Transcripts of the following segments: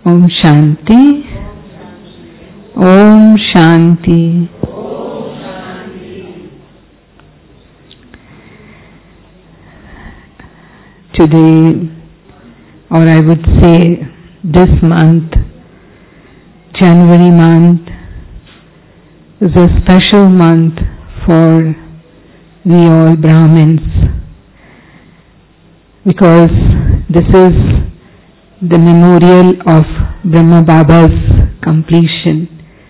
Om Shanti. Om Shanti. Today, or I would say this month, January month, is a special month for we all Brahmins, because this is the memorial of Brahma Baba's completion.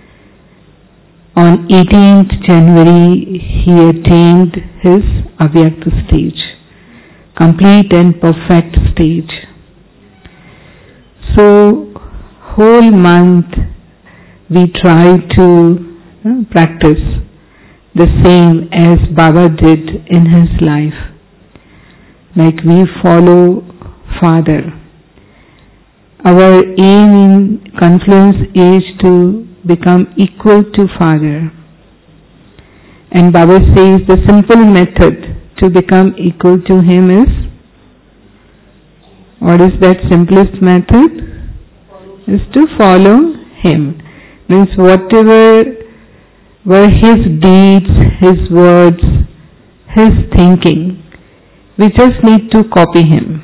On 18th January, he attained his Avyakta stage, complete and perfect stage. So, whole month we try to practice the same as Baba did in his life. Like we follow Father. Our aim in Confluence is to become equal to Father. And Baba says the simple method to become equal to him is, what is that simplest method? Is to follow him. Means whatever were his deeds, his words, his thinking, we just need to copy him.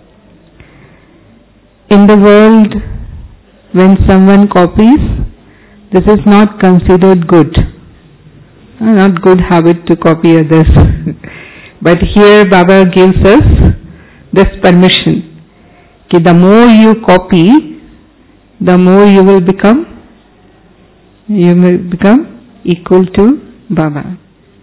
In the world, when someone copies, this is not considered good. Not good habit to copy others. But here Baba gives us this permission. That the more you copy, the more you will become equal to Baba.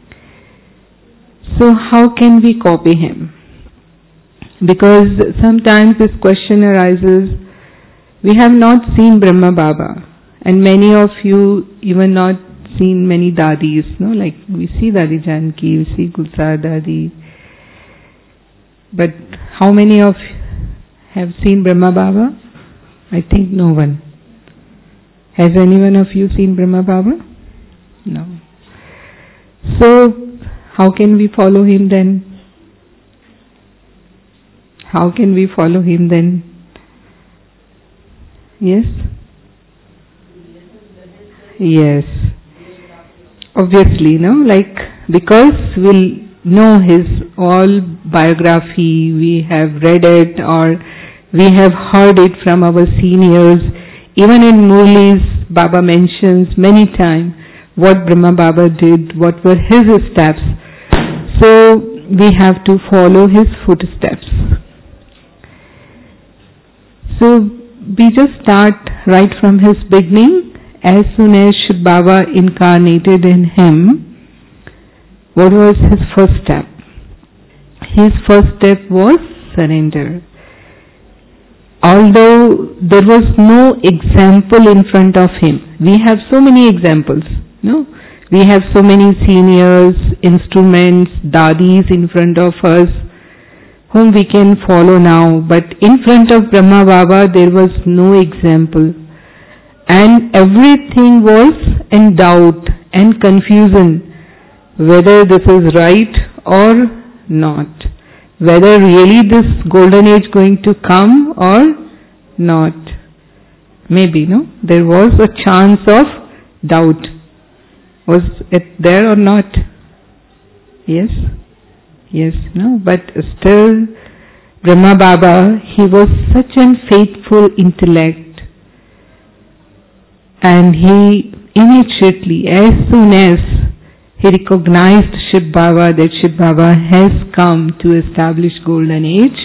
So how can we copy him? Because sometimes this question arises, we have not seen Brahma Baba, and many of you even not seen many dadis, no? Like we see Dadi Janki, we see Gulzar Dadi, but how many of you have seen Brahma Baba? I think no one. Has anyone of you seen Brahma Baba? No. So, how can we follow him then? How can we follow him then? Yes? Yes. Obviously, no? Like, because we'll know his all biography, we have read it or we have heard it from our seniors. Even in Murlis, Baba mentions many times what Brahma Baba did, what were his steps. So, we have to follow his footsteps. So, we just start right from his beginning. As soon as Shiv Baba incarnated in him, what was his first step? His first step was surrender. Although there was no example in front of him. We have so many examples, no? We have so many seniors, instruments, dadis in front of us, whom we can follow now. But in front of Brahma Baba, there was no example. And everything was in doubt and confusion, whether this is right or not. Whether really this golden age going to come or not. Maybe, no? There was a chance of doubt. Was it there or not? Yes? Yes, no? But still, Brahma Baba, he was such a faithful intellect. And he immediately, as soon as he recognized Shiv Baba, that Shiv Baba has come to establish Golden Age,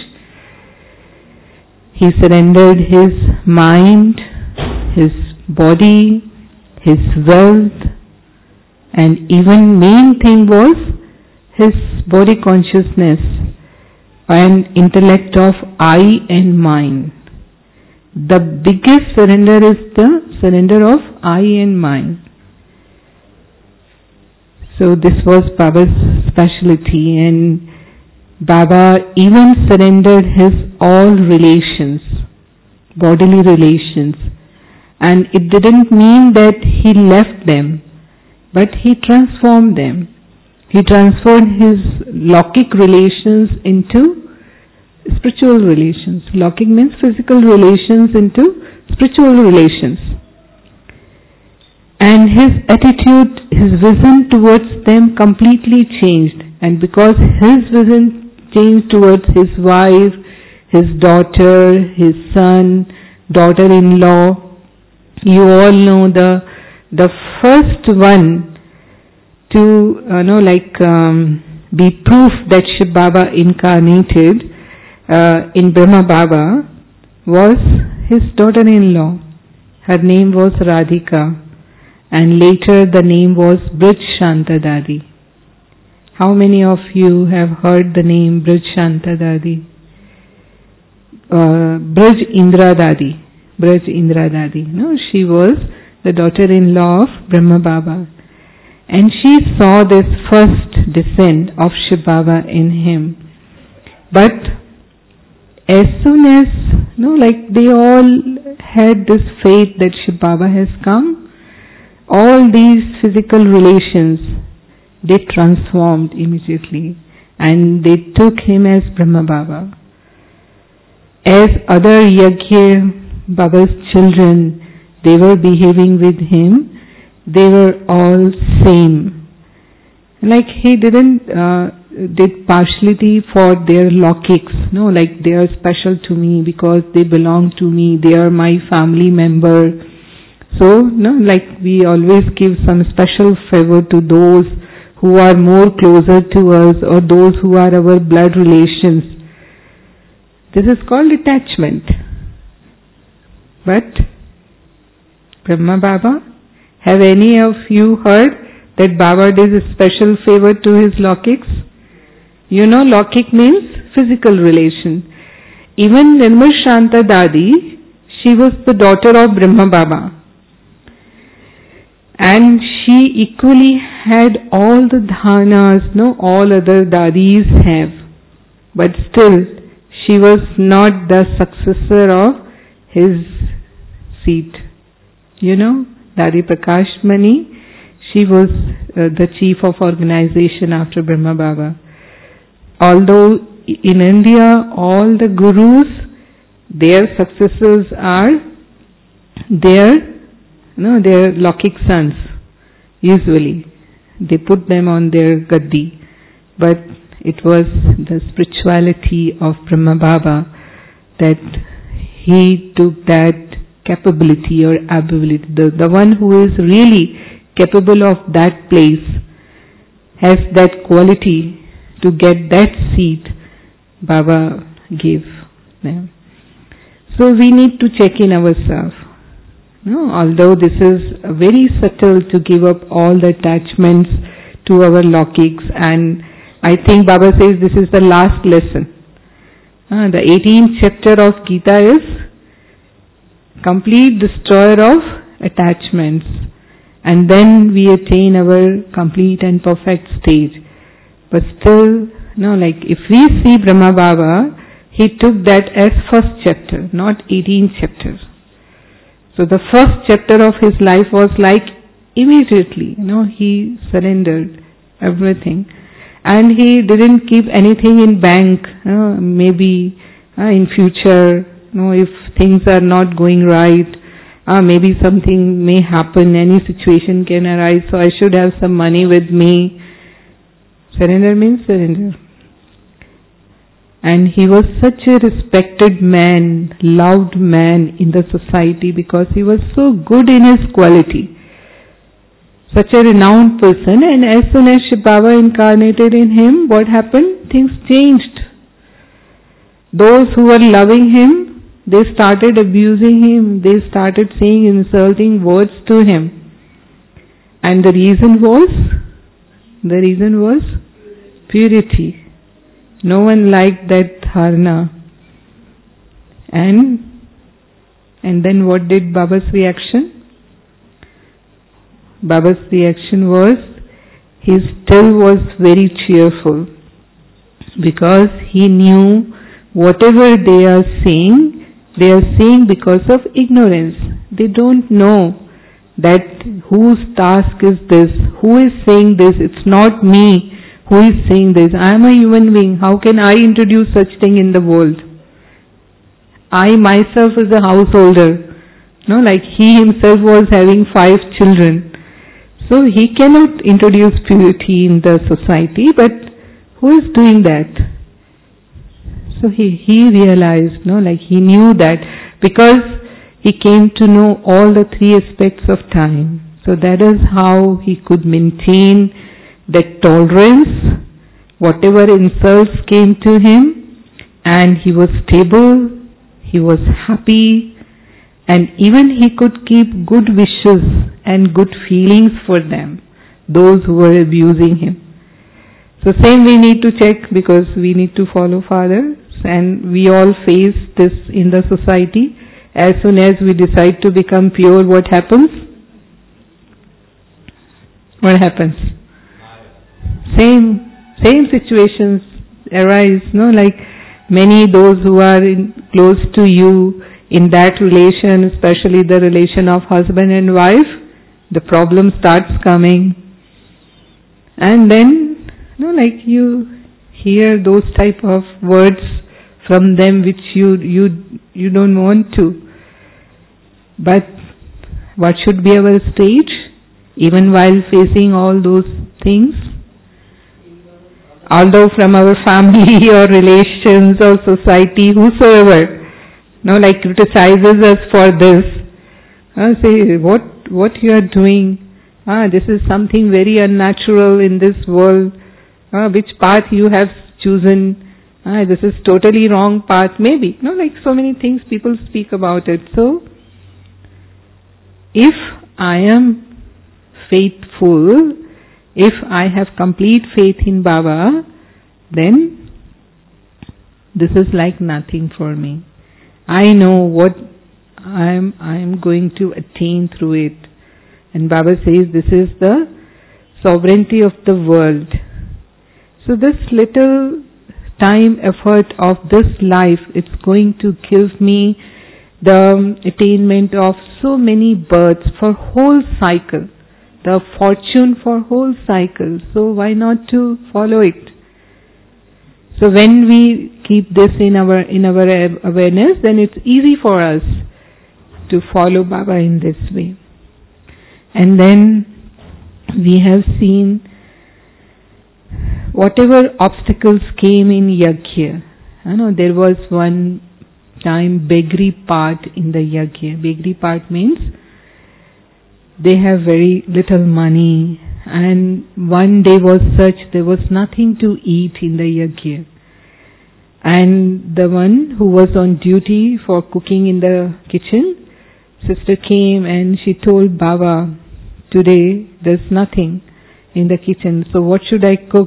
he surrendered his mind, his body, his wealth, and even main thing was his body consciousness and intellect of I and mind. The biggest surrender is the surrender of I and mind. So this was Baba's specialty, and Baba even surrendered his all relations, bodily relations. And it didn't mean that he left them, but he transformed them. He transformed his Laukic relations into spiritual relations. Laukic means physical relations into spiritual relations. And his attitude, his vision towards them completely changed. And because his vision changed towards his wife, his daughter, his son, daughter-in-law, you all know the first one to be proof that Shiv Baba incarnated in Brahma Baba was his daughter-in-law. Her name was Radhika, and later the name was Brij Shanta Dadi. How many of you have heard the name Brij Shanta Dadi? Brij Indra Dadi. Brij Indra Dadi. No, she was the daughter-in-law of Brahma Baba. And she saw this first descent of Shiv Baba in him. But as soon as, they all had this faith that Shiv Baba has come, all these physical relations, they transformed immediately. And they took him as Brahma Baba. As other Yajna Baba's children, they were behaving with him, they were all same. Like he didn't did partiality for their Laukhiks, they are special to me because they belong to me, they are my family member. So, we always give some special favor to those who are more closer to us or those who are our blood relations. This is called attachment. But Brahma Baba, have any of you heard that Baba did a special favor to his Laukhiks? Laukhik means physical relation. Even Nirmal Shanta Dadi, she was the daughter of Brahma Baba. And she equally had all the dhanas, all other dadis have. But still, she was not the successor of his seat. Dadi Prakash Mani, she was the chief of organization after Brahma Baba. Although in India, all the gurus, their successors are their Laukhic sons. Usually, they put them on their gaddi. But it was the spirituality of Brahma Baba that he took that capability or ability. The one who is really capable of that place has that quality to get that seat Baba gave them. So we need to check in ourselves. Although this is very subtle to give up all the attachments to our Laukhiks, and I think Baba says this is the last lesson. The 18th chapter of Gita is complete destroyer of attachments, and then we attain our complete and perfect stage. But still, if we see Brahma Baba, he took that as first chapter, not 18th chapter. So the first chapter of his life was like immediately, he surrendered everything. And he didn't keep anything in bank, maybe in future, if things are not going right, maybe something may happen, any situation can arise, so I should have some money with me. Surrender means surrender. And he was such a respected man, loved man in the society because he was so good in his quality. Such a renowned person, and as soon as Shiv Baba incarnated in him, what happened? Things changed. Those who were loving him, they started abusing him, they started saying insulting words to him. And the reason was purity. No one liked that dharna. And then what did Baba's reaction? Baba's reaction was, he still was very cheerful because he knew whatever they are saying because of ignorance. They don't know that whose task is this, who is saying this. It's not me who is saying this. I am a human being. How can I introduce such thing in the world? I myself is a householder. No, like he himself was having 5 children. So he cannot introduce purity in the society, but who is doing that? So he realized, no, like he knew that because he came to know all the 3 aspects of time. So that is how he could maintain that tolerance, whatever insults came to him, and he was stable, he was happy, and even he could keep good wishes and good feelings for them, those who were abusing him. So same we need to check, because we need to follow Father, and we all face this in the society. As soon as we decide to become pure, what happens? What happens? Same situations arise, no? Like many those who are close to you in that relation, especially the relation of husband and wife, the problem starts coming. And then, no, like you hear those type of words from them which you don't want to. But what should be our stage, even while facing all those things? Although from our family or relations or society, whosoever, no, like criticizes us for this, say what you are doing, this is something very unnatural in this world, which path you have chosen, this is totally wrong path, maybe, no, like so many things people speak about it. So if I am faithful, if I have complete faith in Baba, then this is like nothing for me. I know what I am going to attain through it. And Baba says this is the sovereignty of the world. So this little time effort of this life, it's going to give me the attainment of so many births for whole cycle, the fortune for whole cycle. So why not to follow it? So when we keep this in our awareness, then it's easy for us to follow Baba in this way. And then we have seen whatever obstacles came in Yajna. There was one time beggary part in the Yajna. Beggary part means they have very little money, and one day was such there was nothing to eat in the Yajna. And the one who was on duty for cooking in the kitchen, sister came and she told Baba, today there's nothing in the kitchen, so what should I cook?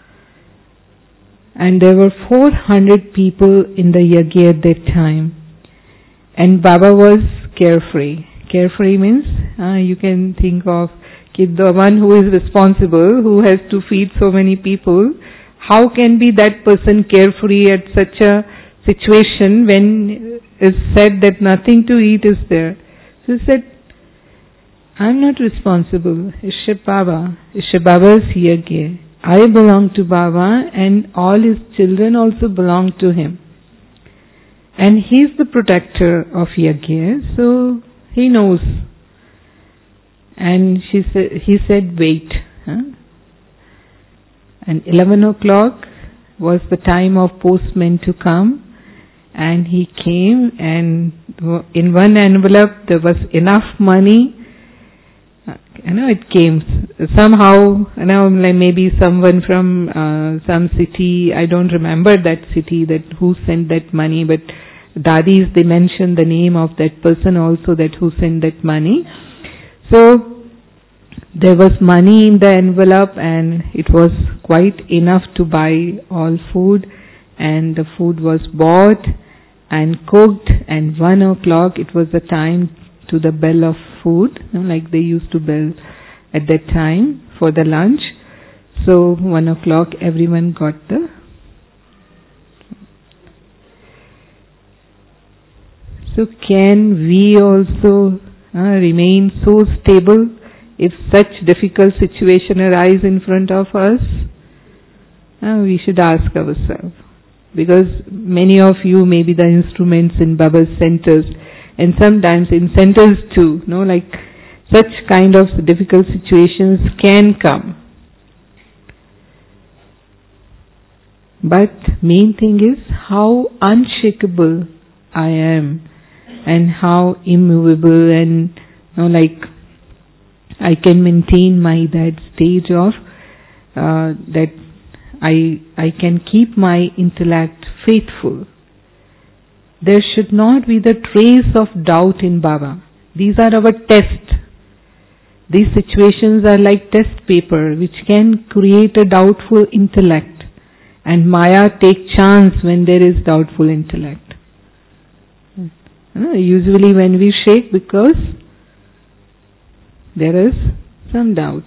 And there were 400 people in the Yajna at that time. And Baba was carefree. Carefree means, you can think of the one who is responsible, who has to feed so many people. How can be that person carefree at such a situation when it's said that nothing to eat is there? So he said, I'm not responsible. It's Baba. It's Baba's Yajna. I belong to Baba, and all his children also belong to him. And he's the protector of Yajna, so he knows. And he said, wait. And 11 o'clock was the time of postman to come. And he came, and in one envelope there was enough money. It came somehow, maybe someone from some city, I don't remember that city, that who sent that money, but Dadis, they mentioned the name of that person also, that who sent that money. So there was money in the envelope, and it was quite enough to buy all food, and the food was bought and cooked, and 1 o'clock it was the time to the bell of food, like they used to bell at that time for the lunch. So 1 o'clock everyone got the. So can we also remain so stable if such difficult situation arise in front of us? We should ask ourselves, because many of you may be the instruments in Baba's centers, and sometimes in centers too, like such kind of difficult situations can come. But main thing is how unshakable I am and how immovable and like I can maintain that stage of that I can keep my intellect faithful. There should not be the trace of doubt in Baba. These are our tests. These situations are like test paper which can create a doubtful intellect. And Maya take chance when there is doubtful intellect. Usually when we shake because there is some doubt.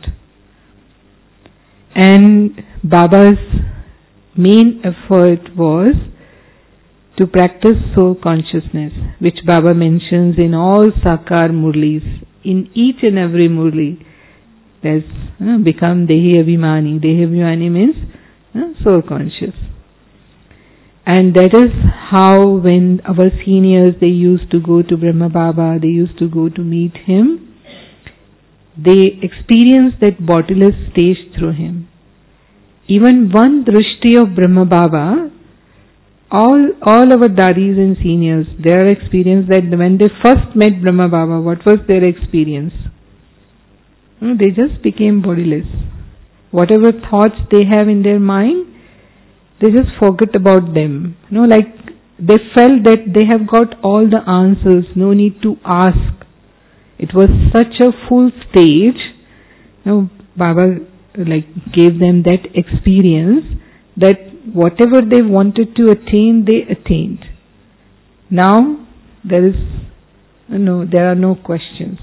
And Baba's main effort was to practice soul consciousness, which Baba mentions in all Sakar Murlis. In each and every Murli, there's become Dehi Abhimani. Dehi Abhimani means soul conscious. And that is how when our seniors, they used to go to Brahma Baba, they used to go to meet him, they experienced that bodiless stage through him. Even one drishti of Brahma Baba, all our dadis and seniors, their experience that when they first met Brahma Baba, what was their experience? They just became bodiless. Whatever thoughts they have in their mind, they just forget about them. Like they felt that they have got all the answers, no need to ask. It was such a full stage. Baba gave them that experience that whatever they wanted to attain, they attained. Now there are no questions.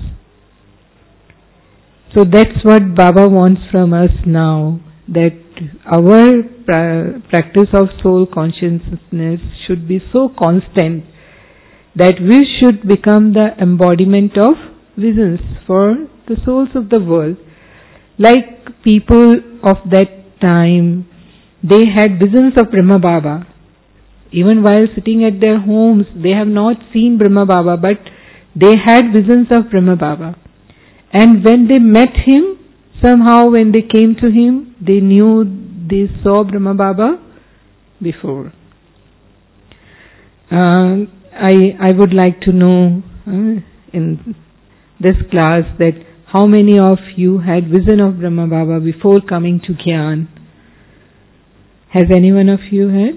So that's what Baba wants from us now, that our practice of soul consciousness should be so constant that we should become the embodiment of visions for the souls of the world. Like people of that time, they had visions of Brahma Baba. Even while sitting at their homes, they have not seen Brahma Baba, but they had visions of Brahma Baba. And when they met him, somehow when they came to him, they knew they saw Brahma Baba before. I would like to know in this class that how many of you had vision of Brahma Baba before coming to Gyan? Has any one of you had?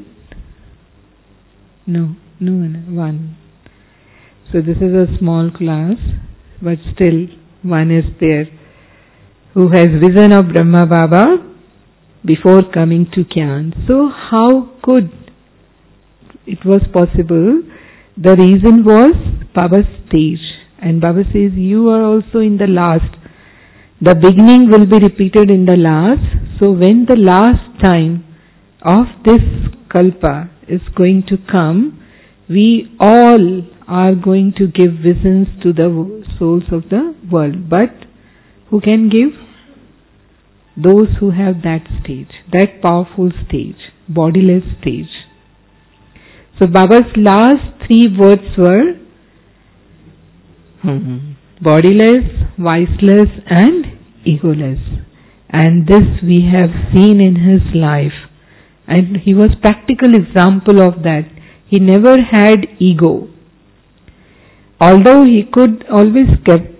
No one. So this is a small class, but still one is there who has vision of Brahma Baba before coming to Gyan. So how could it was possible? The reason was Baba's stage. And Baba says, you are also in the last. The beginning will be repeated in the last. So when the last time of this kalpa is going to come, we all are going to give visions to the souls of the world. But who can give? Those who have that stage, that powerful stage, bodiless stage. So Baba's last 3 words were bodiless, viceless and egoless. And this we have seen in his life. And he was practical example of that. He never had ego. Although he could always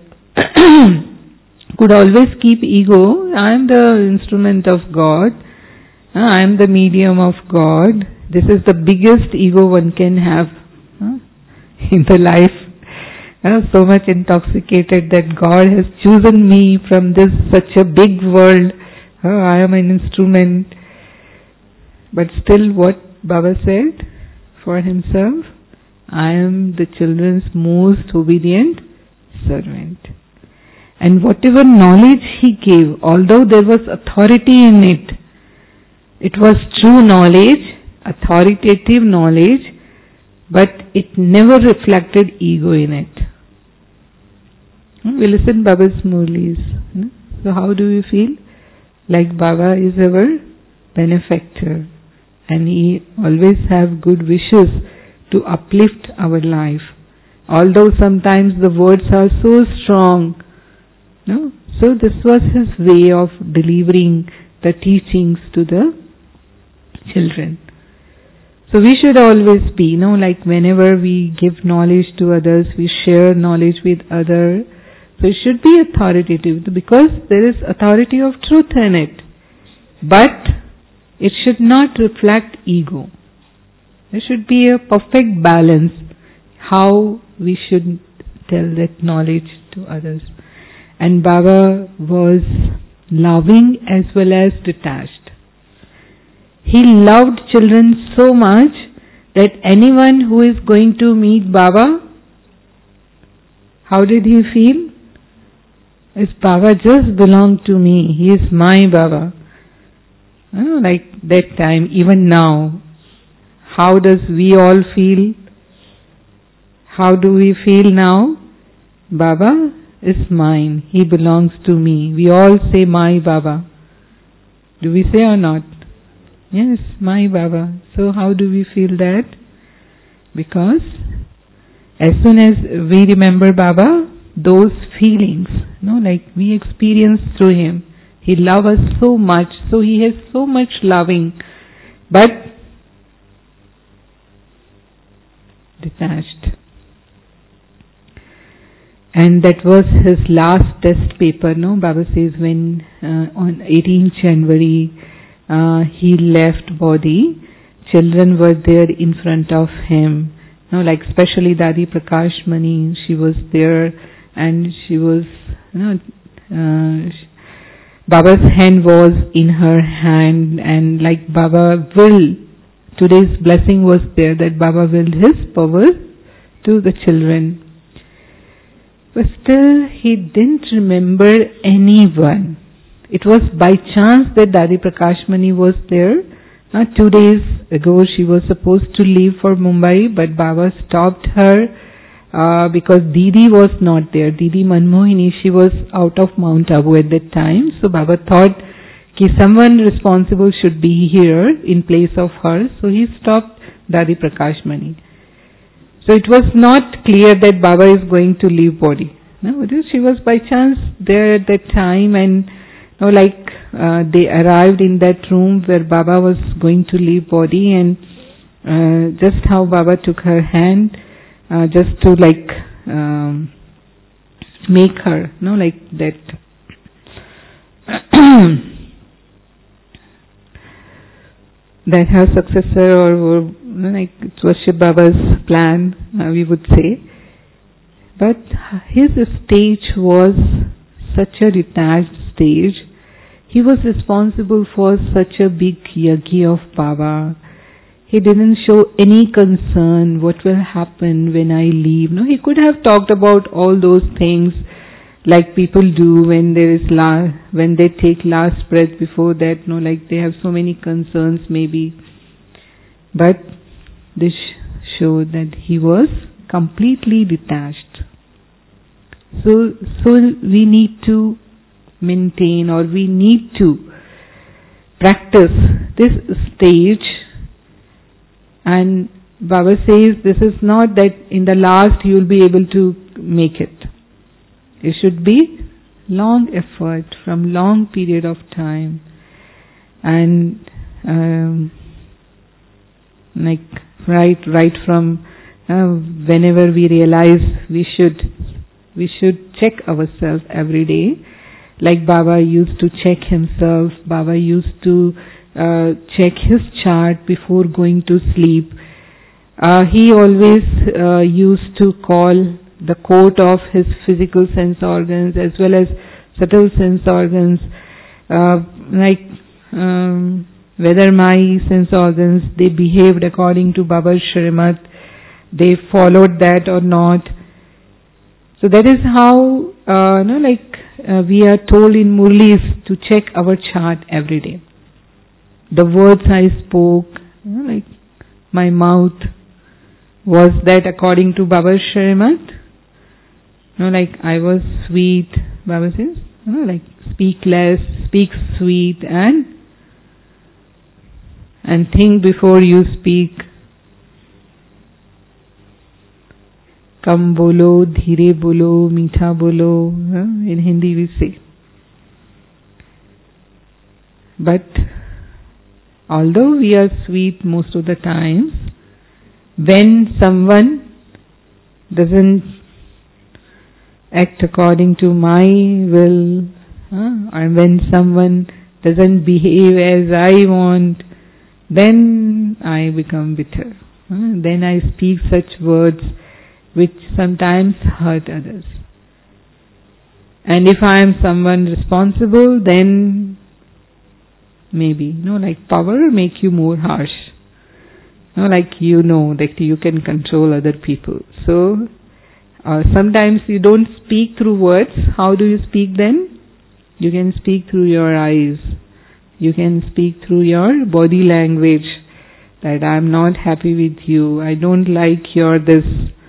keep ego. I am the instrument of God. I am the medium of God. This is the biggest ego one can have in the life. So much intoxicated that God has chosen me from this such a big world. I am an instrument. But still what Baba said for himself, I am the children's most obedient servant. And whatever knowledge he gave, although there was authority in it, it was true knowledge, authoritative knowledge, but it never reflected ego in it. We listen Baba's Murlis. So how do we feel? Like Baba is our benefactor and he always have good wishes to uplift our life. although sometimes the words are so strong. No? So this was his way of delivering the teachings to the children. So we should always be, like whenever we give knowledge to others, we share knowledge with others. So it should be authoritative because there is authority of truth in it. But it should not reflect ego. There should be a perfect balance how we should tell that knowledge to others. And Baba was loving as well as detached. He loved children so much that anyone who is going to meet Baba, how did he feel? As Baba just belonged to me. He is my Baba. Like that time, even now, how does we all feel? How do we feel now? Baba is mine. He belongs to me. We all say my Baba. Do we say or not? Yes, my Baba. So how do we feel that? Because as soon as we remember Baba, those feelings, like we experience through him. He loves us so much, so he has so much loving, but detached. And that was his last test paper, Baba says when on 18th January he left body, children were there in front of him. Like especially Dadi Prakash Mani, she was there and she was, Baba's hand was in her hand and like Baba willed, today's blessing was there that Baba willed his power to the children. But still he didn't remember anyone. It was by chance that Dadi Prakash Mani was there. 2 days ago she was supposed to leave for Mumbai, but Baba stopped her because Didi was not there. Didi Manmohini, she was out of Mount Abu at that time. So Baba thought someone responsible should be here in place of her. So he stopped Dadi Prakash Mani. So it was not clear that Baba is going to leave body. She was by chance there at that time and they arrived in that room where Baba was going to leave body and just how Baba took her hand just to make her, like that. That her successor or like it was Shiv Baba's plan, we would say. But his stage was such a detached stage. He was responsible for such a big yagi of Baba. He didn't show any concern what will happen when I leave. He could have talked about all those things like people do when when they take last breath before that. Like they have so many concerns maybe. But this showed that he was completely detached. So we need to maintain or we need to practice this stage. And Baba says this is not that in the last you will be able to make it. It should be long effort from long period of time. And right from whenever we realize we should check ourselves every day. Like Baba used to check himself. Baba used to check his chart before going to sleep. He always used to call the court of his physical sense organs as well as subtle sense organs, whether my sense organs, they behaved according to Baba's Shrimat, they followed that or not. So that is how, we are told in Murlis to check our chart every day. The words I spoke, my mouth, was that according to Baba's Shrimat? I was sweet, Baba says, speak less, speak sweet and think before you speak. Kam bolo, dheere bolo, meetha bolo. In Hindi we say. But although we are sweet most of the times, when someone doesn't act according to my will, or when someone doesn't behave as I want, then I become bitter. Then I speak such words which sometimes hurt others. And if I am someone responsible, then maybe, like power make you more harsh. Like that you can control other people. So, sometimes you don't speak through words. How do you speak then? You can speak through your eyes. You can speak through your body language. That I am not happy with you. I don't like your this.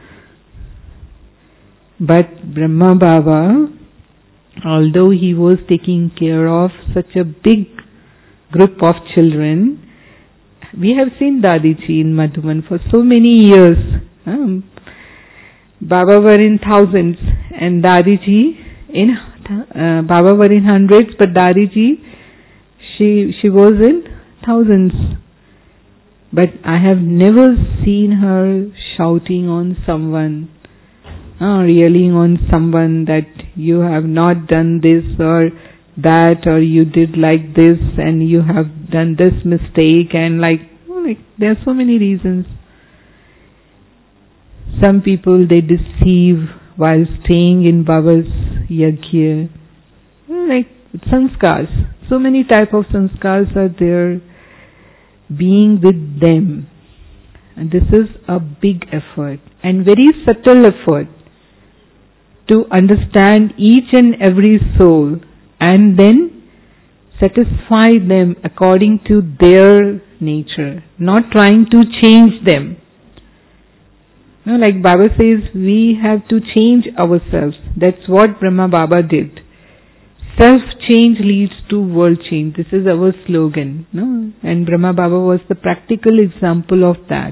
But Brahma Baba, although he was taking care of such a big group of children, we have seen Dadiji in Madhuban for so many years. Baba were in thousands and Dadiji in Baba were in hundreds, but Dadiji she was in thousands. But I have never seen her shouting on someone, yelling on someone that you have not done this or that, or you did like this and you have done this mistake, and like there are so many reasons. Some people they deceive while staying in Baba's yajna, like sanskars. So many type of sanskars are there being with them, and this is a big effort and very subtle effort to understand each and every soul and then satisfy them according to their nature, not trying to change them. Like Baba says, we have to change ourselves. That's what Brahma Baba did. Self-change leads to world change. This is our slogan. And Brahma Baba was the practical example of that.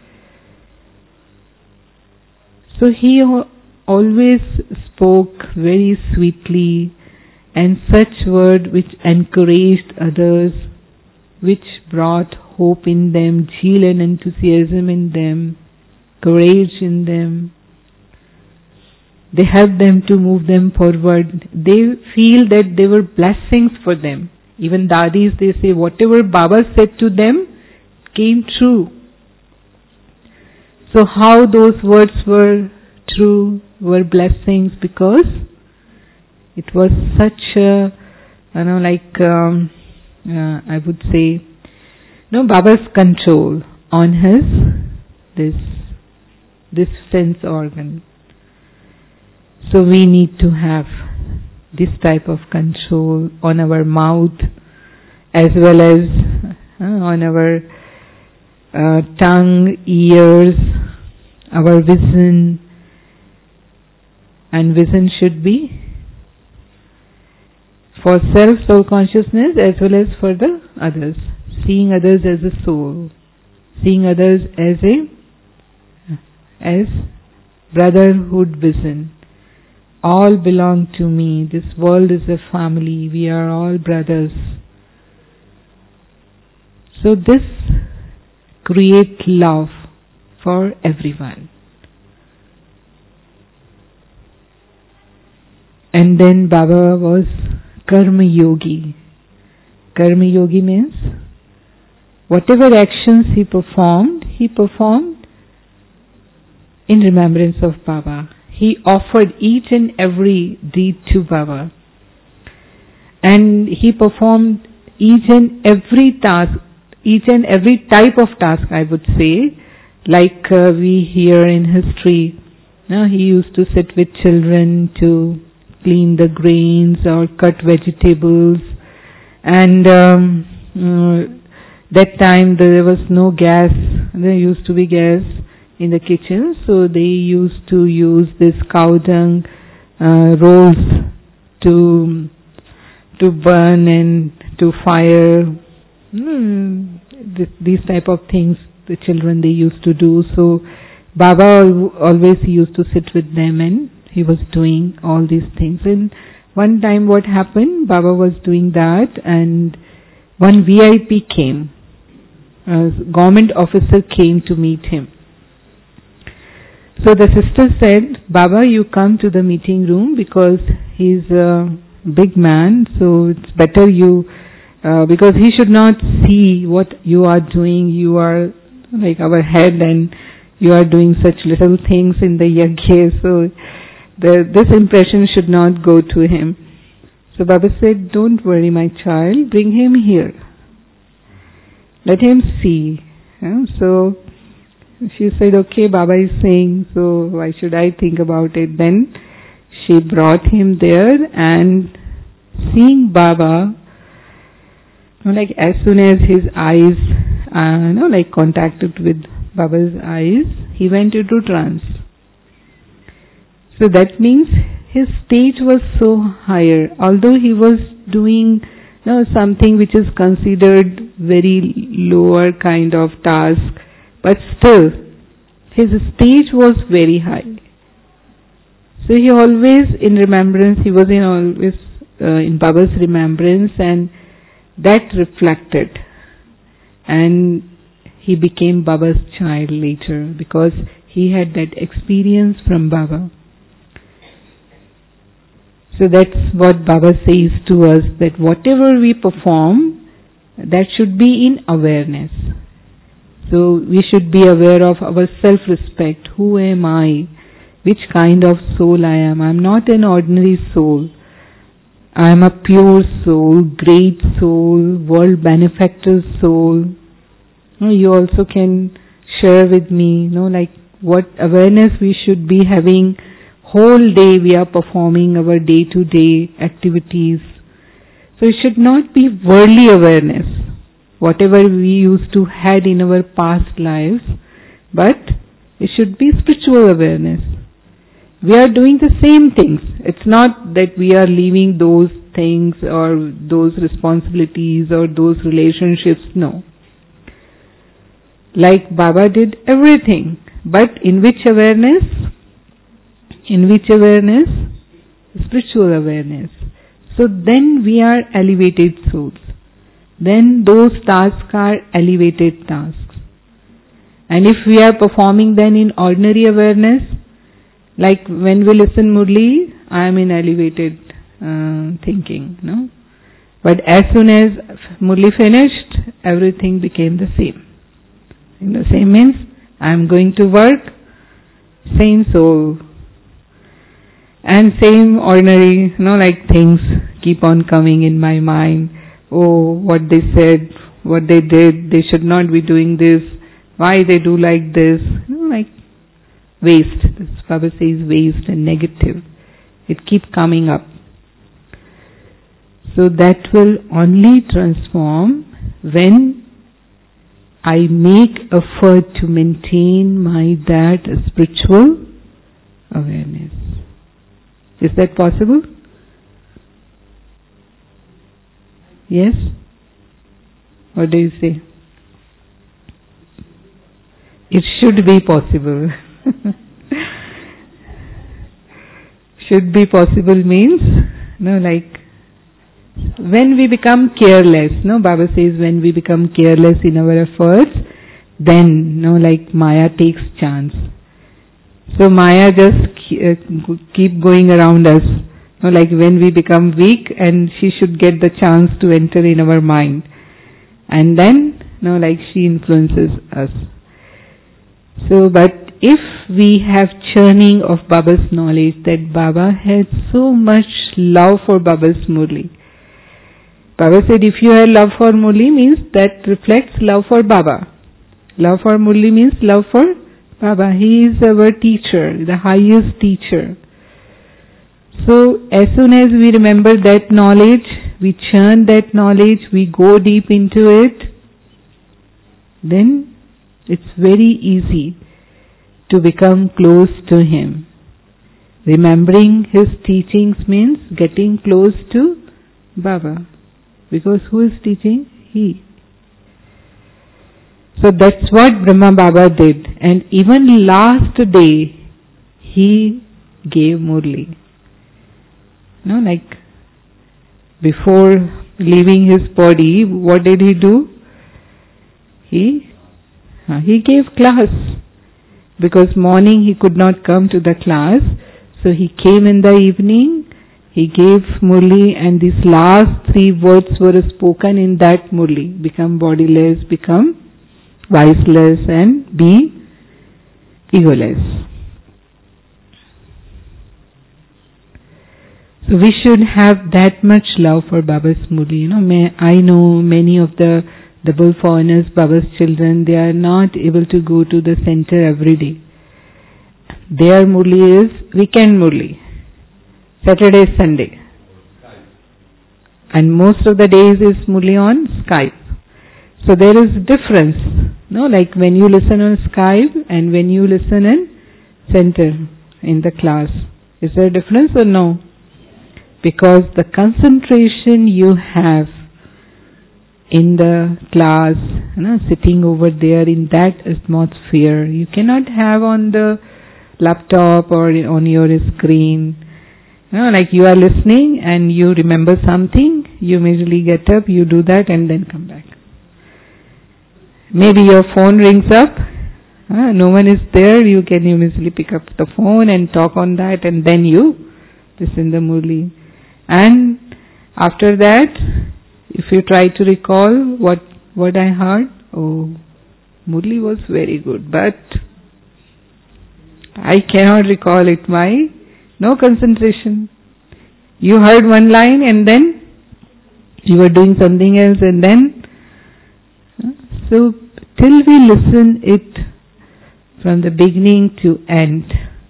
So he always spoke very sweetly and such word which encouraged others, which brought hope in them, zeal and enthusiasm in them, courage in them. They help them to move them forward. They feel that they were blessings for them. Even Dadis, they say whatever Baba said to them came true. So how those words were true, were blessings, because it was such a, I would say, Baba's control on his this sense organ. So we need to have this type of control on our mouth as well as on our tongue, ears, our vision. And vision should be for self, soul consciousness, as well as for the others. Seeing others as a soul, seeing others as brotherhood vision. All belong to me. This world is a family. We are all brothers. So this creates love for everyone. And then Baba was Karma Yogi. Karma Yogi means whatever actions he performed in remembrance of Baba. He offered each and every deed to Baba. And he performed each and every task, each and every type of task, I would say. Like we hear in history, he used to sit with children to clean the grains or cut vegetables. And that time there was no gas. There used to be gas in the kitchen, so they used to use this cow dung rolls to burn and to fire. These type of things the children they used to do. So Baba always used to sit with them and he was doing all these things. And one time what happened, Baba was doing that and one VIP came. A government officer came to meet him. So the sister said, Baba, you come to the meeting room because he's a big man, so it's better you, because he should not see what you are doing. You are like our head and you are doing such little things in the yajna, so this impression should not go to him. So Baba said, don't worry my child, bring him here. Let him see. So she said, okay, Baba is saying, so why should I think about it? Then she brought him there and seeing Baba, like as soon as his eyes, like contacted with Baba's eyes, he went into trance. So that means his stage was so higher, although he was doing something which is considered very lower kind of task, but still his stage was very high. So he always in remembrance, he was always in Baba's remembrance, and that reflected, and he became Baba's child later because he had that experience from Baba. So that's what Baba says to us, that whatever we perform, that should be in awareness. So we should be aware of our self-respect. Who am I? Which kind of soul I am? I am not an ordinary soul. I am a pure soul, great soul, world benefactor soul. You also can share with me, like what awareness we should be having. Whole day we are performing our day-to-day activities. So it should not be worldly awareness, whatever we used to had in our past lives, but it should be spiritual awareness. We are doing the same things. It's not that we are leaving those things or those responsibilities or those relationships, no. Like Baba did everything, but in which awareness? In which awareness? Spiritual awareness. So then we are elevated souls. Then those tasks are elevated tasks. And if we are performing then in ordinary awareness, like when we listen Murli, I am in elevated thinking, no? But as soon as Murli finished, everything became the same. And the same means I am going to work, same soul. And same ordinary, like things keep on coming in my mind. Oh, what they said, what they did, they should not be doing this. Why they do like this? Like waste. This Baba says waste and negative. It keep coming up. So that will only transform when I make effort to maintain that spiritual awareness. Is that possible? Yes? What do you say? It should be possible. Should be possible means, like when we become careless, Baba says when we become careless in our efforts, then, like Maya takes chance. So Maya just keep going around us. Like when we become weak and she should get the chance to enter in our mind. And then, like she influences us. So, but if we have churning of Baba's knowledge, that Baba had so much love for Baba's Murli. Baba said if you have love for Murli means that reflects love for Baba. Love for Murli means love for Baba. He is our teacher, the highest teacher. So as soon as we remember that knowledge, we churn that knowledge, we go deep into it, then it's very easy to become close to Him. Remembering His teachings means getting close to Baba. Because who is teaching? He. So that's what Brahma Baba did. And even last day, he gave Murli. Like before leaving his body, what did he do? He gave class. Because morning he could not come to the class, so he came in the evening, he gave Murli, and these last 3 words were spoken in that Murli. Become bodiless, become viceless, and be egoless. So we should have that much love for Baba's Murli. I know many of the double foreigners, Baba's children, they are not able to go to the center every day. Their Murli is weekend Murli, Saturday, Sunday. And most of the days is Murli on Skype. So there is difference, like when you listen on Skype and when you listen in center, in the class. Is there a difference or no? Because the concentration you have in the class, sitting over there in that atmosphere, you cannot have on the laptop or on your screen. Like you are listening and you remember something, you immediately get up, you do that and then come back. Maybe your phone rings up, no one is there, you can immediately pick up the phone and talk on that, and then you listen the Murli. And after that, if you try to recall what I heard, Murli was very good, but I cannot recall it. Why? No concentration. You heard one line and then you were doing something else, and then so till we listen it from the beginning to end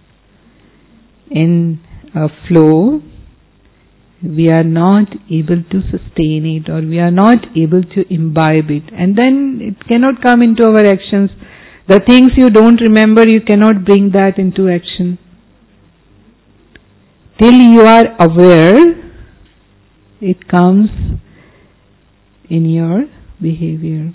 in a flow, we are not able to sustain it, or we are not able to imbibe it, and then it cannot come into our actions. The things you don't remember, you cannot bring that into action. Till you are aware, it comes in your behavior.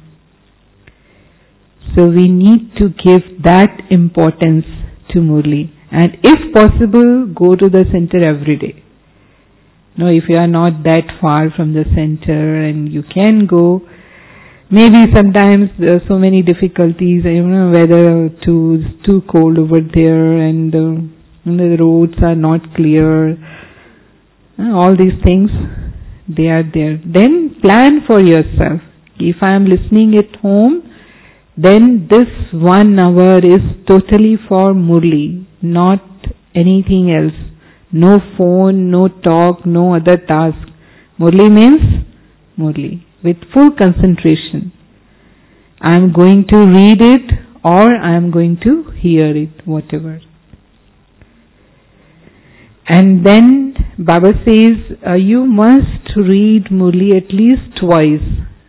So we need to give that importance to Murli, and if possible, go to the center every day. If you are not that far from the center and you can go, maybe sometimes there are so many difficulties, weather too cold over there, and the roads are not clear, all these things, they are there. Then plan for yourself. If I am listening at home, then this 1 hour is totally for Murli, not anything else. No phone, no talk, no other task. Murli means Murli, with full concentration. I am going to read it or I am going to hear it, whatever. And then Baba says, you must read Murli at least twice.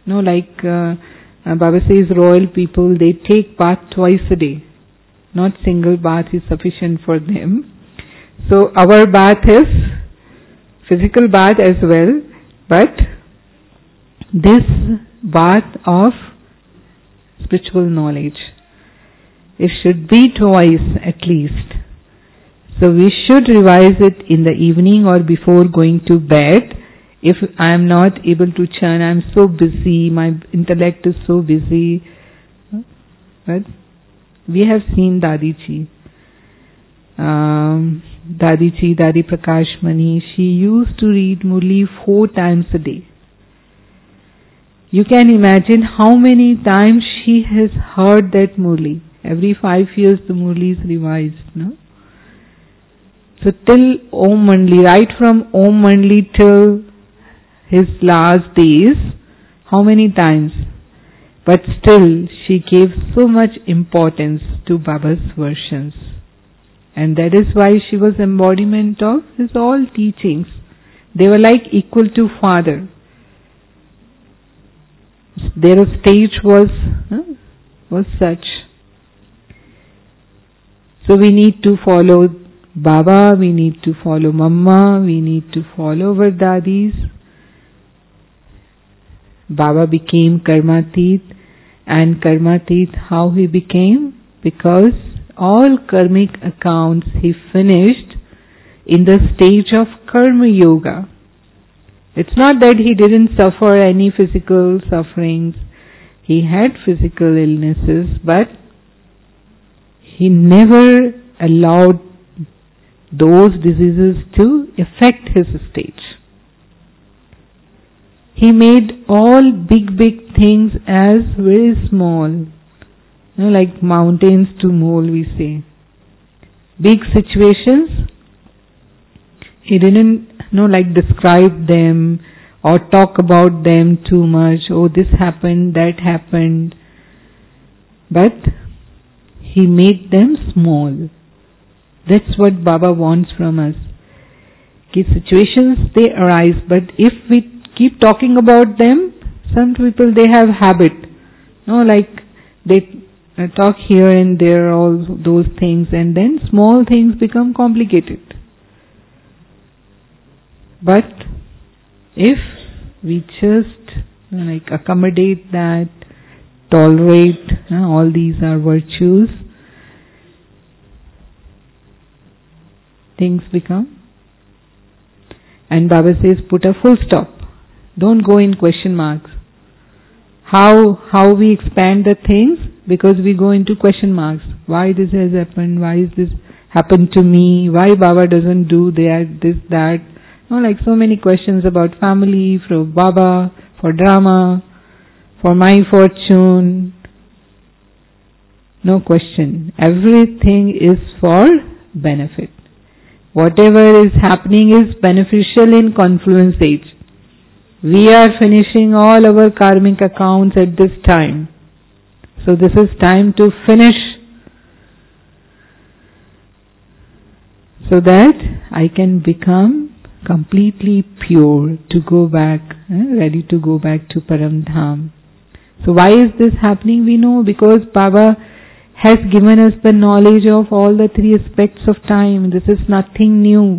Baba says royal people, they take bath twice a day. Not single bath is sufficient for them. So our bath is physical bath as well, but this bath of spiritual knowledge, it should be twice at least. So we should revise it in the evening or before going to bed. If I am not able to chant, I am so busy, my intellect is so busy. But we have seen Dadiji. Dadi Prakash Mani, she used to read Murli 4 times a day. You can imagine how many times she has heard that Murli. Every 5 years the Murli is revised, no? So till Om Mandli, right from Om Mandli till his last days, how many times? But still she gave so much importance to Baba's versions. And that is why she was embodiment of his all teachings. They were like equal to Father. Their stage was such. So we need to follow Baba, we need to follow Mama, we need to follow our Dadis. Baba became Karmatit, And Karmatit, how he became? Because all karmic accounts he finished in the stage of Karma Yoga. It's not that he didn't suffer any physical sufferings. He had physical illnesses, but he never allowed those diseases to affect his stage. He made all big things as very small, like mountains to mole, we say. Big situations, he didn't describe them or talk about them too much. Oh, this happened, that happened. But he made them small. That's what Baba wants from us. Situations, they arise, but if we keep talking about them, some people, they have habit. They talk here and there, all those things, and then small things become complicated. But if we just accommodate that, tolerate, all these are virtues, things become. And Baba says, put a full stop. Don't go in question marks. How we expand the things? Because we go into question marks. Why this has happened? Why is this happened to me? Why Baba doesn't do that, this, that? So many questions about family, for Baba, for drama, for my fortune. No question. Everything is for benefit. Whatever is happening is beneficial in confluence age. We are finishing all our karmic accounts at this time. So this is time to finish, so that I can become completely pure, to go back, ready to go back to Param Dham. So why is this happening? We know because Baba has given us the knowledge of all the three aspects of time. This is nothing new.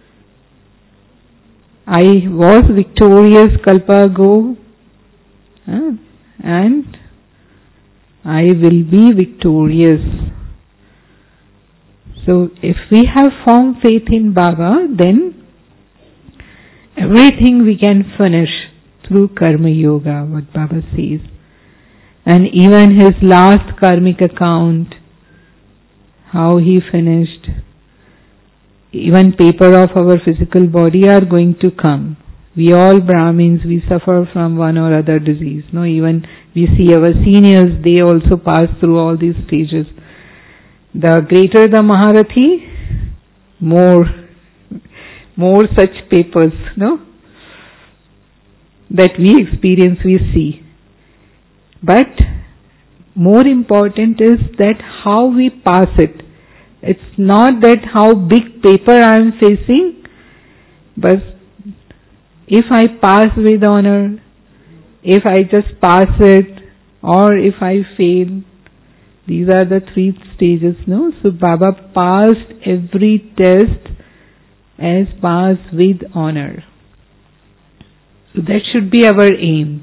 I was victorious kalpa ago, and I will be victorious. So if we have firm faith in Baba, then everything we can finish through Karma Yoga, what Baba says. And even his last karmic account, how he finished, even paper of our physical body are going to come. We all Brahmins, we suffer from one or other disease. Even we see our seniors, they also pass through all these stages. The greater the Maharathi, more such papers, that we experience, we see. But more important is that how we pass it. It's not that how big paper I am facing, but if I pass with honor, if I just pass it, or if I fail, these are the three stages, So Baba passed every test as passed with honor. So that should be our aim.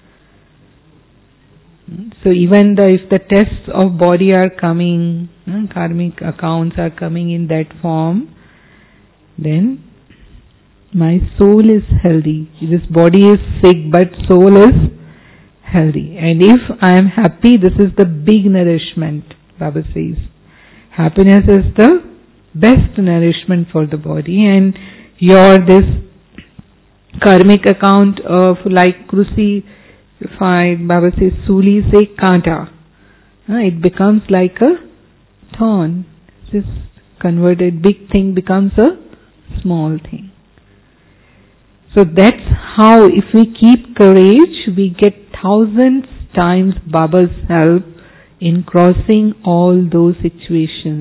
So even if the tests of body are coming, karmic accounts are coming in that form, then my soul is healthy. This body is sick, but soul is healthy. And if I am happy, this is the big nourishment, Baba says. Happiness is the best nourishment for the body. And this karmic account of crucified, Baba says, Suli se kanta. It becomes like a thorn. This converted big thing becomes a small thing. So that's how, if we keep courage, we get thousands times Baba's help in crossing all those situations.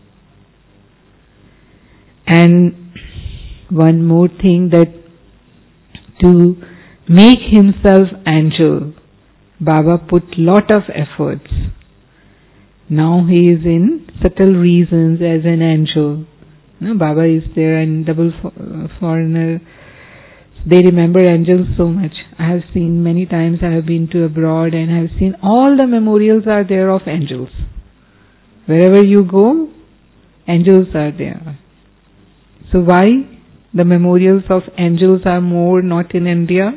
And one more thing, that to make himself angel, Baba put lot of efforts. Now he is in subtle reasons as an angel. Baba is there in double foreigner They remember angels so much. I have seen many times, I have been to abroad and I have seen all the memorials are there of angels. Wherever you go, angels are there. So why the memorials of angels are more not in India?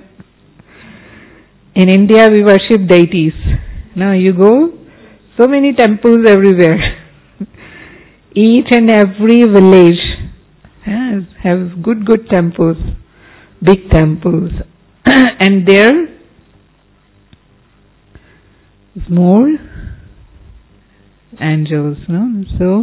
In India we worship deities. Now you go, so many temples everywhere. Each and every village have good temples, big temples. And there is more angels. No? So,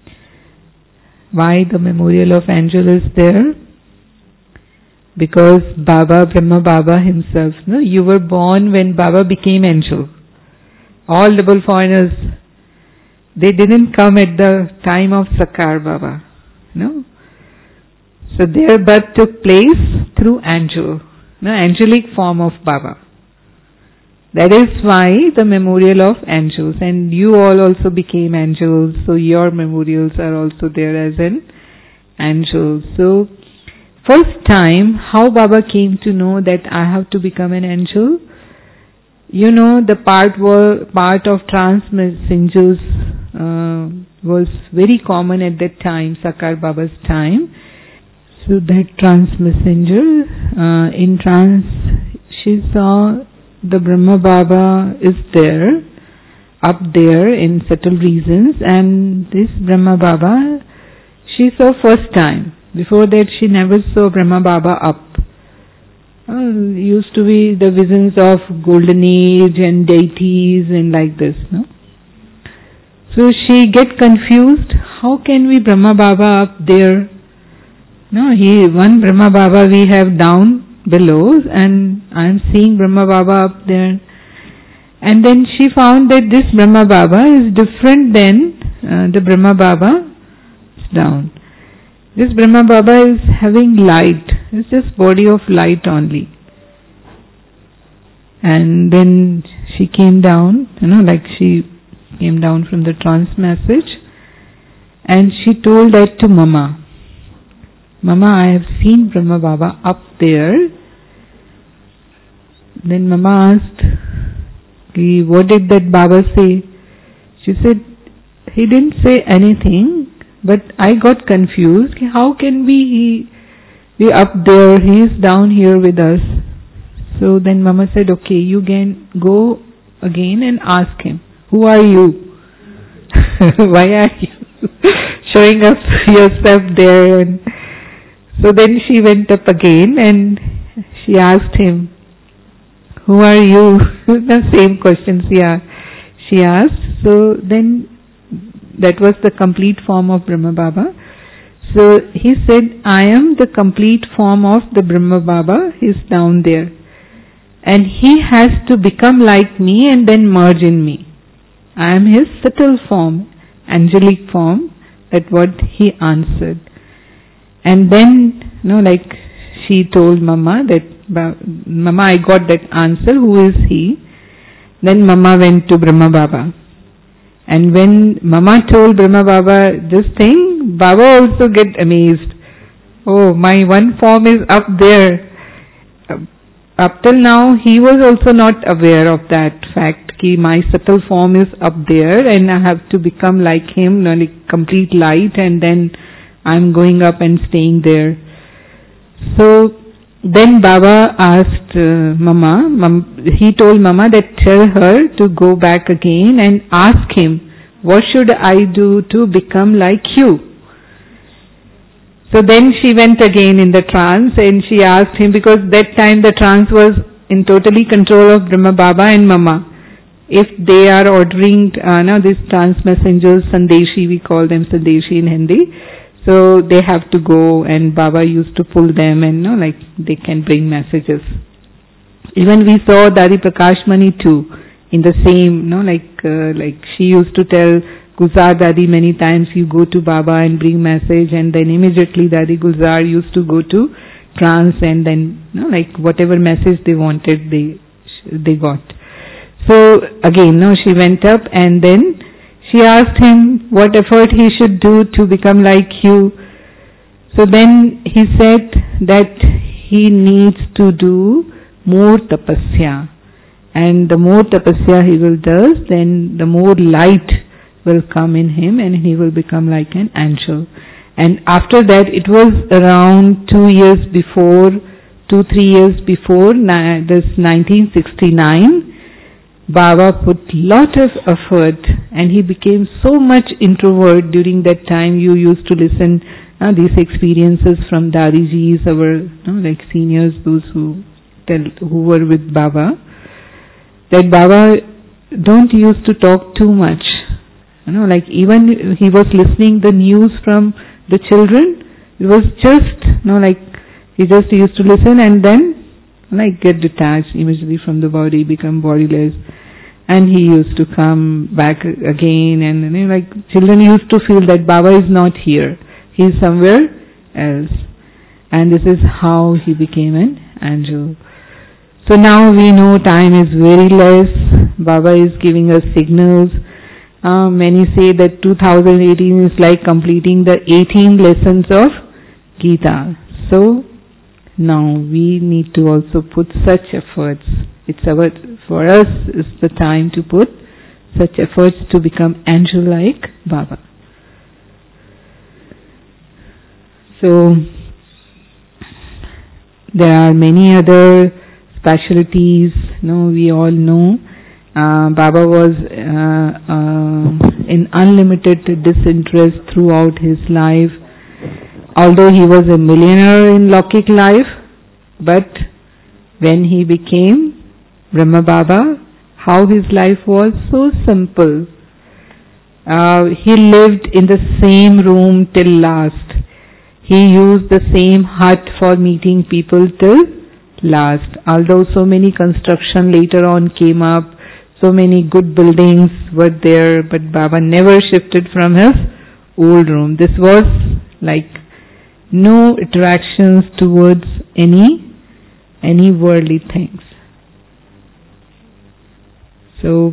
why the memorial of angel is there? Because Baba, Brahma Baba himself, no? You were born when Baba became angel. All double foreigners, they didn't come at the time of Sakar Baba. No? So their birth took place through angel, no, angelic form of Baba. That is why the memorial of angels. And you all also became angels, so your memorials are also there as an angel. So, first time how Baba came to know that I have to become an angel, you know, the part of trance messengers was very common at that time, Sakar Baba's time. So that trance messenger, in trance, she saw the Brahma Baba is there, up there in subtle reasons, and this Brahma Baba, she saw first time. Before that she never saw Brahma Baba up. Used to be the visions of golden age and deities and like this, no? So she get confused, how can we Brahma Baba up there? No, one Brahma Baba we have down below, and I am seeing Brahma Baba up there. And then she found that this Brahma Baba is different than the Brahma Baba down. This Brahma Baba is having light. It's just body of light only. And then she came down, like she came down from the trance message, and she told that to Mama. Mama, I have seen Brahma Baba up there. Then Mama asked, what did that Baba say? She said, he didn't say anything, but I got confused. How can he be up there? He is down here with us. So then Mama said, okay, you can go again and ask him, who are you? Why are you showing up yourself there? And so then she went up again and she asked him, who are you? The same questions she asked. So then that was the complete form of Brahma Baba. So he said, I am the complete form of the Brahma Baba. He is down there. And he has to become like me and then merge in me. I am his subtle form, angelic form. That's what he answered. And then, like she told Mama that, Mama, I got that answer, who is he? Then Mama went to Brahma Baba. And when Mama told Brahma Baba this thing, Baba also get amazed. Oh, my one form is up there. Up till now, he was also not aware of that fact, that my subtle form is up there and I have to become like him, like complete light, and then I'm going up and staying there. So then Baba asked Mama, he told Mama that tell her to go back again and ask him, what should I do to become like you? So then she went again in the trance and she asked him, because that time the trance was in totally control of Brahma Baba and Mama. If they are ordering, these trance messengers, Sandeshi, we call them Sandeshi in Hindi. So they have to go and Baba used to pull them and like they can bring messages. Even we saw Dadi Prakash Mani too in the same, like she used to tell Gulzar Dadi many times, you go to Baba and bring message, and then immediately Dadi Gulzar used to go to trance and then like whatever message they wanted they got. So again she went up and then she asked him what effort he should do to become like you. So then he said that he needs to do more tapasya. And the more tapasya he will do, then the more light will come in him and he will become like an angel. And after that, it was around 3 years before, this 1969, Baba put lot of effort and he became so much introvert during that time. You used to listen these experiences from Dadijis, our like seniors, those who were with Baba, that Baba don't used to talk too much. Like even he was listening the news from the children, it was just, like he just used to listen and then like get detached immediately from the body, become bodiless. And he used to come back again, and like children used to feel that Baba is not here, he is somewhere else. And this is how he became an angel. So now we know time is very less. Baba is giving us signals. Many say that 2018 is like completing the 18 lessons of Gita. So now we need to also put such efforts. For us, it's the time to put such efforts to become angel like Baba. So there are many other specialties. We all know Baba was in unlimited disinterest throughout his life. Although he was a millionaire in Lokik life, but when he became Brahma Baba, how his life was so simple. He lived in the same room till last. He used the same hut for meeting people till last. Although so many construction later on came up, so many good buildings were there, but Baba never shifted from his old room. This was like no attractions towards any worldly things. So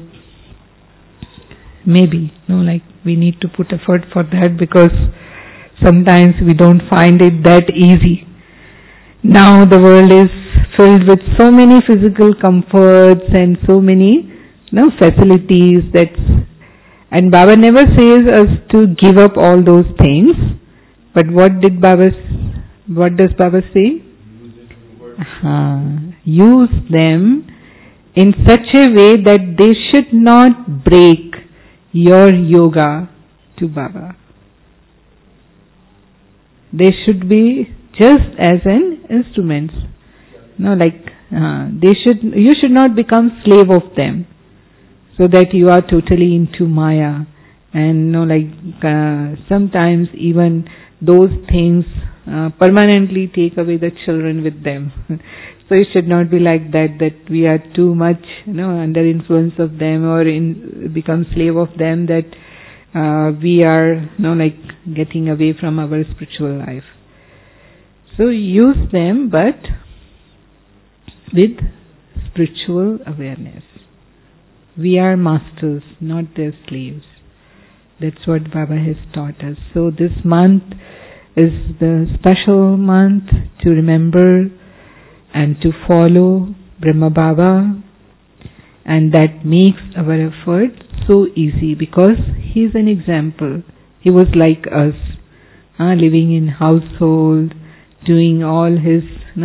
maybe like we need to put effort for that, because sometimes we don't find it that easy. Now the world is filled with so many physical comforts and so many facilities, and Baba never says us to give up all those things. But what does Baba say? Use them in such a way that they should not break your yoga to Baba. They should be just as an instruments. You should not become slave of them, so that you are totally into Maya. And sometimes even those things permanently take away the children with them. So it should not be like that we are too much under influence of them or become slave of them, that we are getting away from our spiritual life. So use them, but with spiritual awareness. We are masters, not their slaves. That's what Baba has taught us. So this month is the special month to remember and to follow Brahma Baba, and that makes our effort so easy, because he is an example. He was like us, living in household, doing all his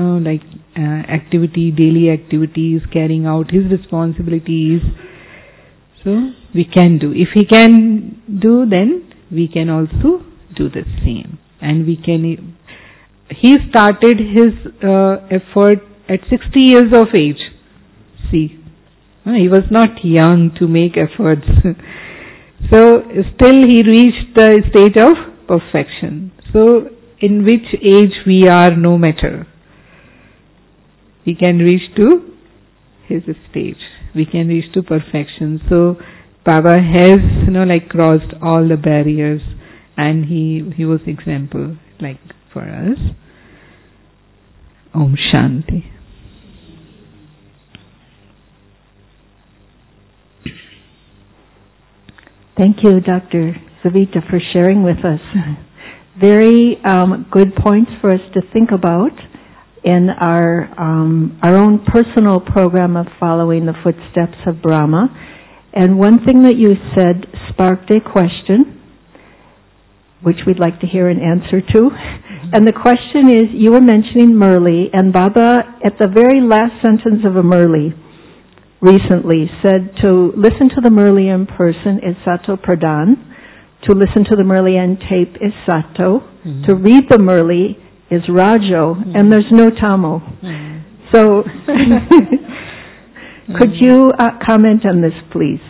daily activities, carrying out his responsibilities. So we can do. If he can do, then we can also do the same. And he started his effort at 60 years of age. See, he was not young to make efforts. So still he reached the stage of perfection. So in which age we are, no matter, we can reach to his stage. We can reach to perfection. So Baba has crossed all the barriers, and he was example for us. Om Shanti. Thank you, Dr. Savita, for sharing with us. Very good points for us to think about. in our own personal program of following the footsteps of Brahma. And one thing that you said sparked a question, which we'd like to hear an answer to. And the question is, you were mentioning Murli, and Baba, at the very last sentence of a Murli, recently said to listen to the Murli in person is Sato Pradhan, to listen to the Murli on tape is Sato, to read the Murli is Rajo, and there's no Tamo. So, could you comment on this, please?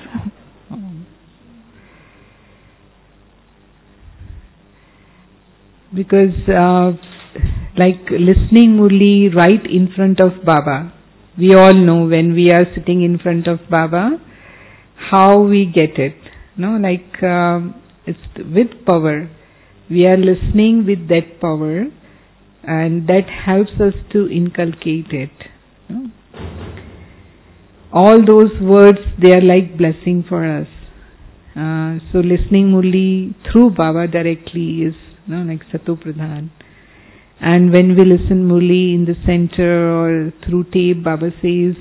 Because like listening Murli right in front of Baba, we all know when we are sitting in front of Baba, how we get it. No, like it's with power. We are listening with that power, and that helps us to inculcate it. No? All those words, they are like blessing for us. So listening Murli through Baba directly is like Sato Pradhan. And when we listen Murli in the center or through tape, Baba says,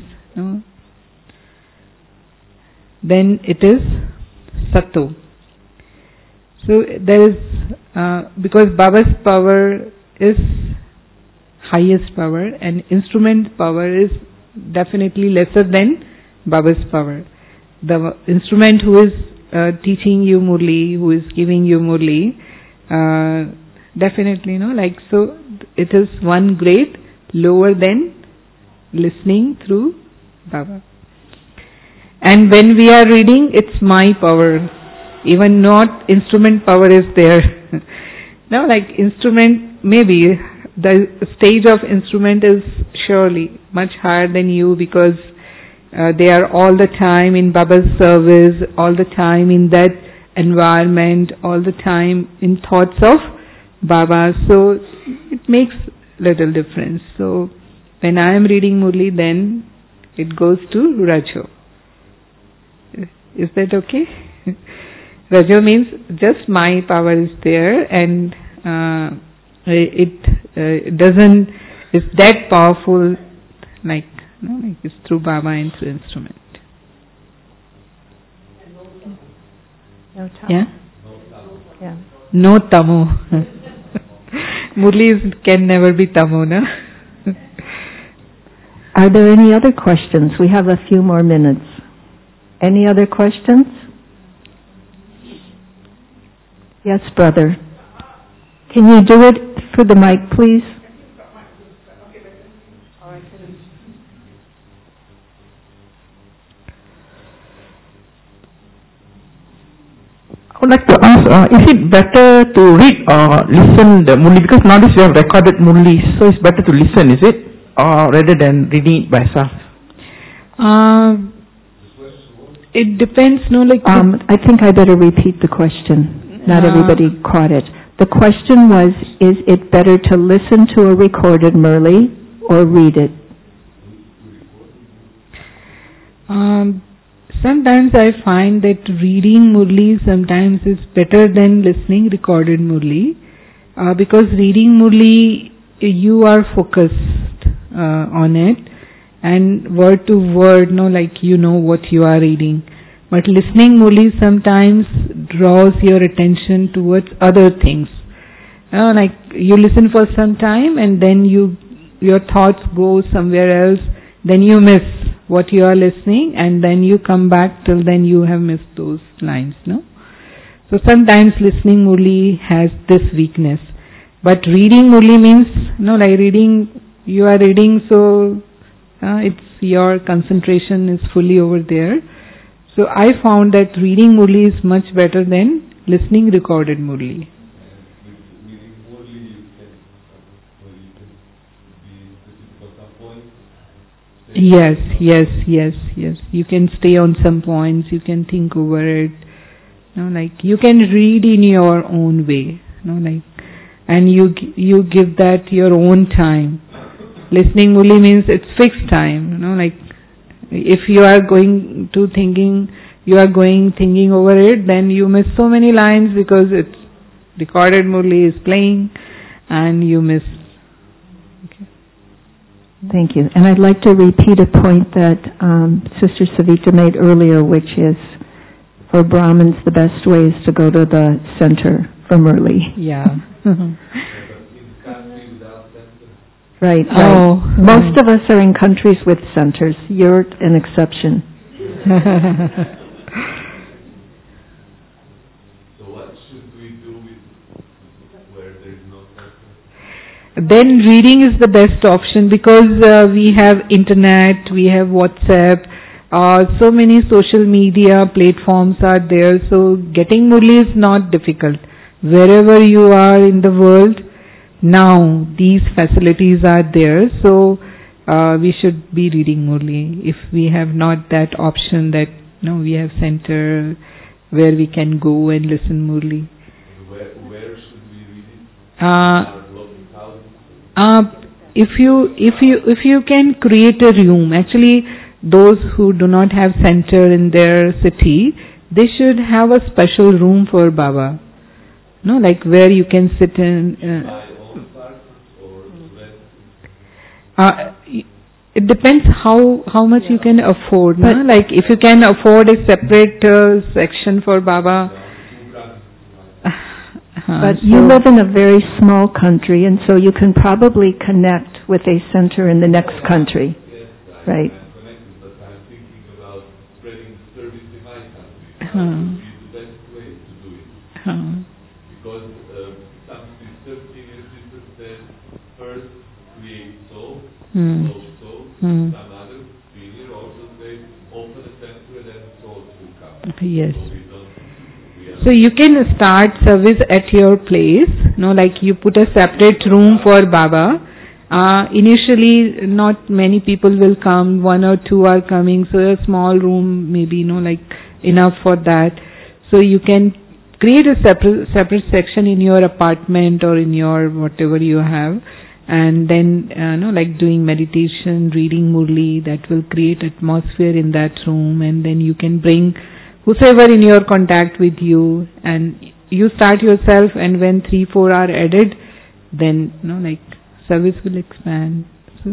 then it is Sato. So there is, because Baba's power is highest power and instrument power is definitely lesser than Baba's power. The instrument who is teaching you Murli, who is giving you Murli, definitely, so it is one grade lower than listening through Baba. And when we are reading, it's my power. Even not instrument power is there. Instrument, maybe the stage of instrument is surely much higher than you because they are all the time in Baba's service, all the time in that environment, all the time in thoughts of Baba. So it makes little difference. So when I am reading Murli, then it goes to Rajo. Is that okay? Rajo means just my power is there, and it doesn't. It's that powerful, like it's through Baba and through instrument. No tamo. Yeah. Yeah. No tamo. Murli can never be tamo, no? Are there any other questions? We have a few more minutes. Any other questions? Yes, brother. Can you do it for the mic, please? I would like to ask, is it better to read or listen the Murli? Because nowadays we have recorded Murli, so it's better to listen, is it? Or rather than reading it by self? It depends, I think I better repeat the question. Not everybody caught it. The question was, is it better to listen to a recorded Murli or read it? Sometimes I find that reading Murli sometimes is better than listening recorded Murli, because reading Murli, you are focused on it, and word to word, you know what you are reading. But listening Murli sometimes draws your attention towards other things. Like you listen for some time and then your thoughts go somewhere else, then you miss what you are listening, and then you come back till then you have missed those lines, no? So sometimes listening Murli has this weakness. But reading Murli means, like reading, you are reading, so it's your concentration is fully over there. So I found that reading Murli is much better than listening recorded Murli. Yes. You can stay on some points, you can think over it. You can read in your own way. And you give that your own time. Listening Murli means it's fixed time. If you are going to thinking over it, then you miss so many lines because it's recorded Murli is playing, and you miss. Okay. Thank you. And I'd like to repeat a point that Sister Savita made earlier, which is for Brahmins the best way is to go to the center for Murli. Yeah. Right. Oh. Most of us are in countries with centers. You're an exception. So what should we do where there is no center? Then reading is the best option because we have internet, we have WhatsApp, so many social media platforms are there. So getting Murli is not difficult. Wherever you are in the world, now these facilities are there. So we should be reading Murli. If we have not that option that we have center where we can go and listen Murli. Where should we read it? If you can create a room, actually those who do not have center in their city, they should have a special room for Baba. Like where you can sit in. It depends how much you can afford. Like if you can afford a separate section for Baba. But you live in a very small country, and so you can probably connect with a center in the next country, right? I'm connected, but I'm thinking about spreading service in my country. That would be the best way to do it. Because some sisters, senior sisters said, first create soul, some other senior also say, open a center and then souls will come. Yes. So So you can start service at your place, like you put a separate room for Baba. Initially, not many people will come, 1 or 2 are coming, so a small room maybe, like enough for that. So you can create a separate section in your apartment or in your whatever you have, and then, like doing meditation, reading Murli, that will create atmosphere in that room, and then you can bring whosoever in your contact with you, and you start yourself, and when 3-4 are added, then like service will expand. So,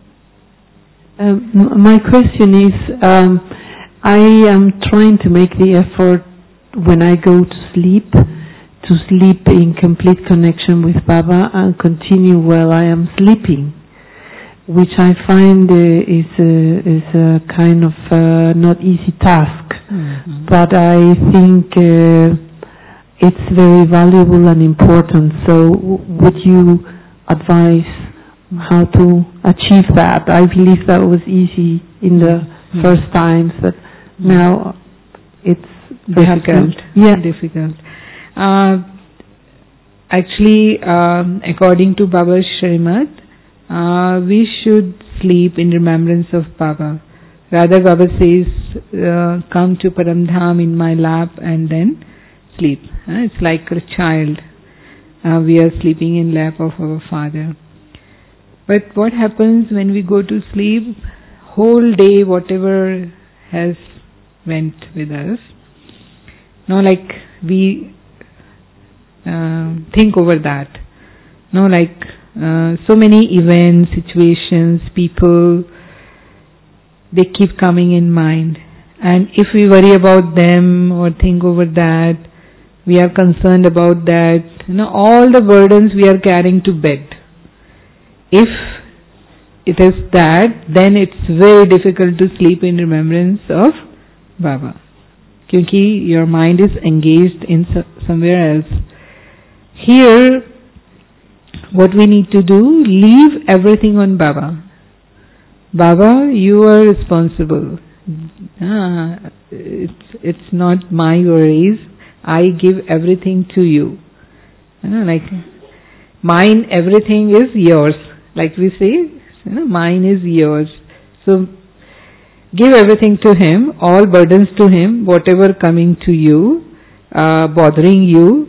my question is, I am trying to make the effort when I go to sleep in complete connection with Baba and continue while I am sleeping, which I find is a kind of not easy task. Mm-hmm. But I think it's very valuable and important. So would you advise how to achieve that? I believe that was easy in the first times, but now it's difficult. Difficult. Actually, according to Baba's Shrimad, we should sleep in remembrance of Baba. Rather, Baba says, come to Paramdham in my lap and then sleep. It's like a child. We are sleeping in lap of our Father. But what happens when we go to sleep? Whole day, whatever has went with us, like we think over that. So many events, situations, people, they keep coming in mind. And if we worry about them or think over that, we are concerned about that, all the burdens we are carrying to bed. If it is that, then it's very difficult to sleep in remembrance of Baba. Because your mind is engaged in somewhere else. Here, what we need to do, leave everything on Baba. Baba, you are responsible. It's not my worries. I give everything to you. Like mine, everything is yours. Like we say, mine is yours. So give everything to Him, all burdens to Him, whatever coming to you, bothering you.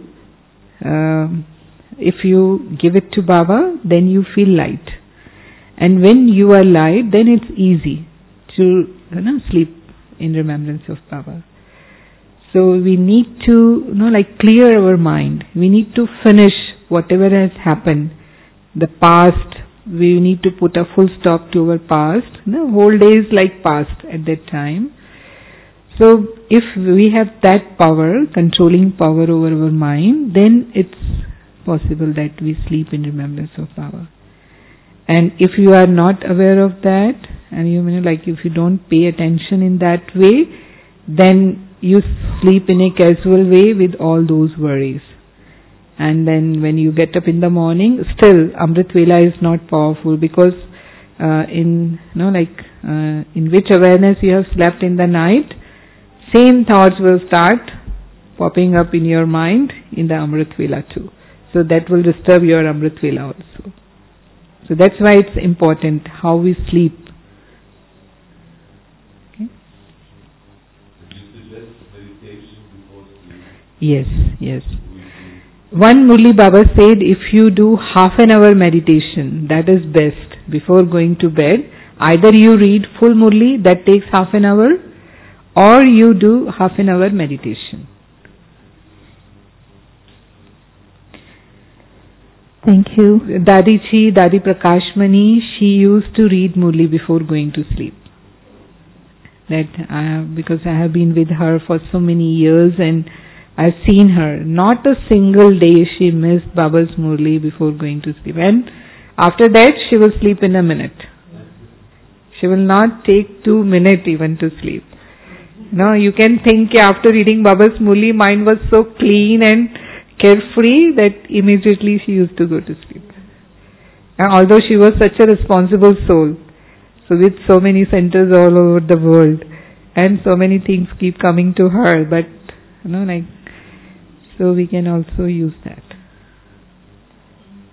If you give it to Baba, then you feel light. And when you are light, then it's easy to sleep in remembrance of Baba. So we need to clear our mind. We need to finish whatever has happened, the past we need to put a full stop to our past. Whole day is like past at that time. So if we have that power, controlling power over our mind, then it's possible that we sleep in remembrance of Baba. And if you are not aware of that, and if you don't pay attention in that way, then you sleep in a casual way with all those worries. And then when you get up in the morning, still Amrit Vela is not powerful, because in which awareness you have slept in the night, same thoughts will start popping up in your mind in the Amrit Vela too. So that will disturb your Amrit Vela also. So that's why it's important how we sleep. Okay? Yes. One Murli Baba said, if you do half an hour meditation, that is best before going to bed. Either you read full Murli, that takes half an hour, or you do half an hour meditation. Thank you. Dadi Prakashmani, she used to read Murli before going to sleep. Because I have been with her for so many years and I've seen her. Not a single day she missed Baba's Murli before going to sleep. And after that she will sleep in a minute. She will not take 2 minutes even to sleep. No, you can think after reading Baba's Murli, mind was so clean and carefree that immediately she used to go to sleep. And although she was such a responsible soul, so with so many centers all over the world, and so many things keep coming to her, but so we can also use that.